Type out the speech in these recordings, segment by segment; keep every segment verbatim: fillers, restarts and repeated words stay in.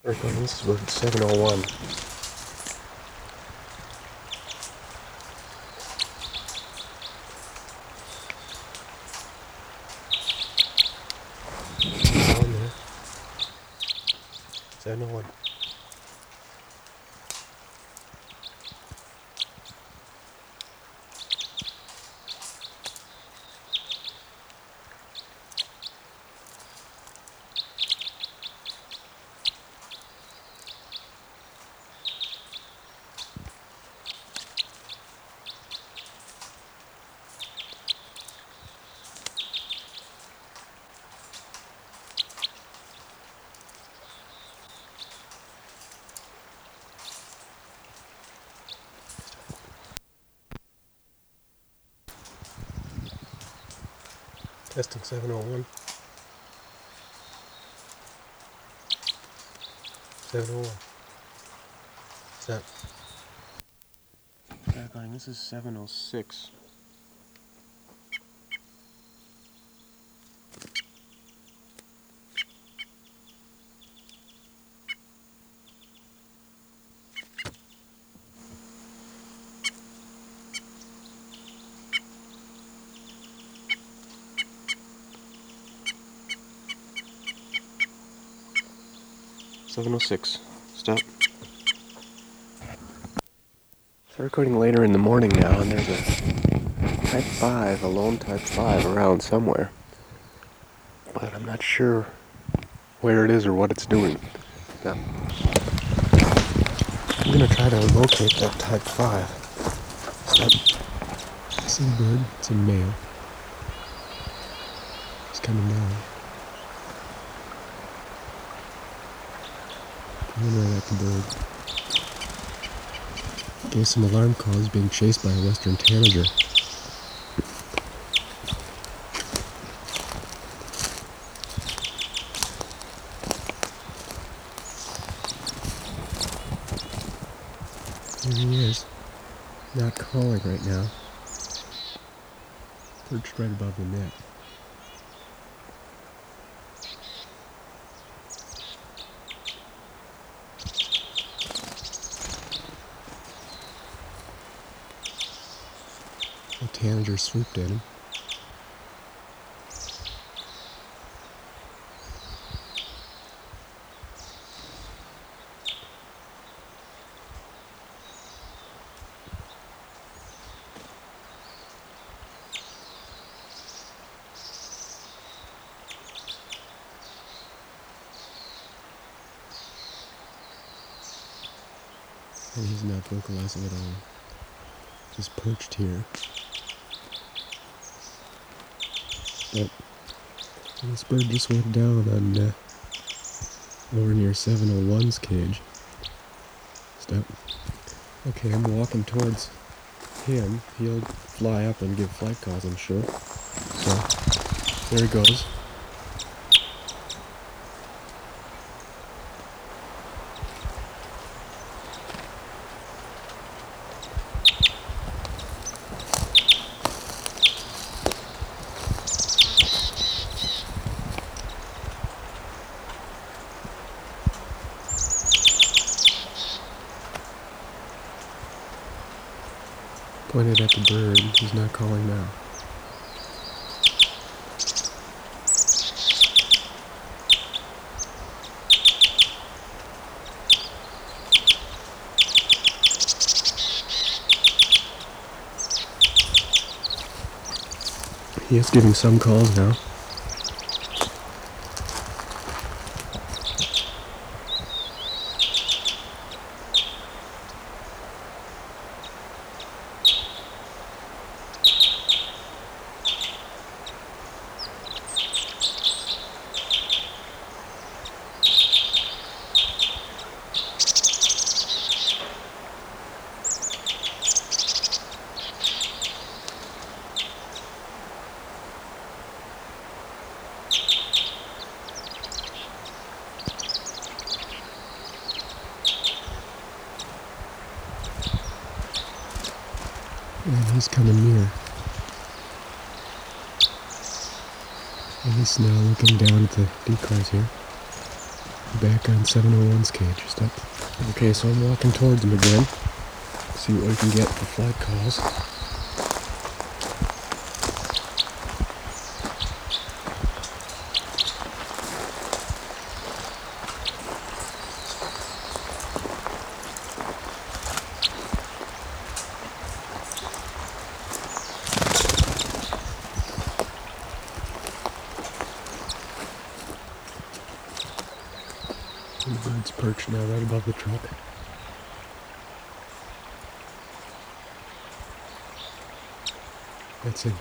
This is bird seven oh one. Down there. seven oh one. Testing seven oh one. seven oh one. What's that? Backline, this is seven oh six. seven oh six. Stop. Start recording later in the morning now, and there's a Type five, a lone Type five around somewhere. But I'm not sure where it is or what it's doing. Now, I'm gonna try to locate that Type five. Stop. This is a bird. It's a male. It's coming down. Coming right at the bird. Gave some alarm calls being chased by a western tanager. Here he is. Not calling right now. Perched right above the net. The tanager swooped at him. And he's not vocalizing at all. Just perched here. But this bird just went down on uh, over near seven oh one's cage. Stop. Okay, I'm walking towards him. He'll fly up and give flight calls, I'm sure. So, there he goes. Pointed at the bird. He's not calling now. He is giving some calls now. And he's coming near. And he's now looking down at the decoys here. back on seven oh one's cage. Step. Okay, so I'm walking towards him again. See what we can get for flight calls. The bird's perched now right above the truck. That's it.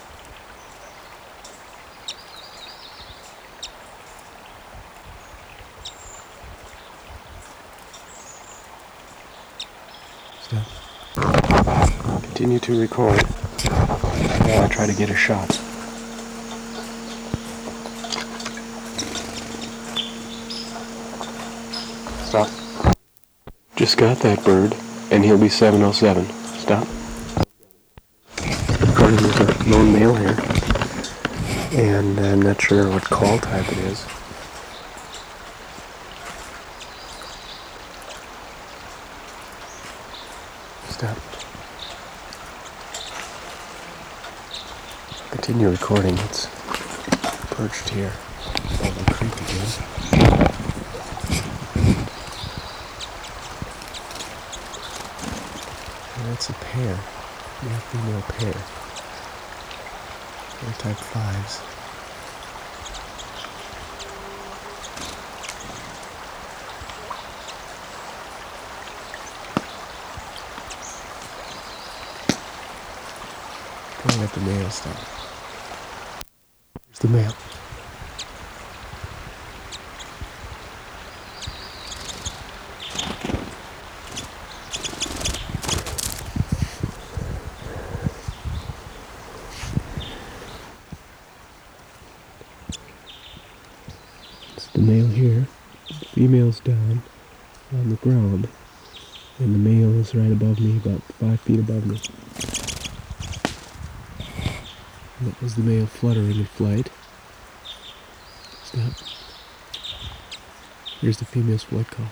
Stop. Continue to record while I try to get a shot. Stop. Just got that bird, and he'll be seven oh seven. Stop. Recording with a lone male here, and I'm not sure what call type it is. Stop. Continue recording. It's perched here above the creek again. And that's a pair. Male female pair. They're type fives. Pulling up the male stuff. Here's the male. It's the male here. The female's down on the ground, and the male is right above me, about five feet above me. That was the male fluttering in flight. Stop. Here's the female's flight call.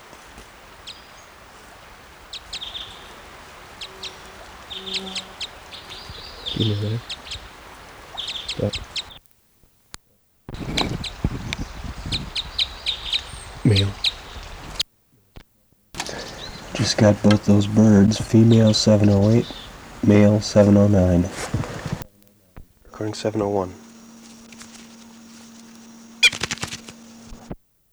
Female there. Stop. Male. Just got both those birds. Female seven oh eight, male seven oh nine. Recording seven oh one.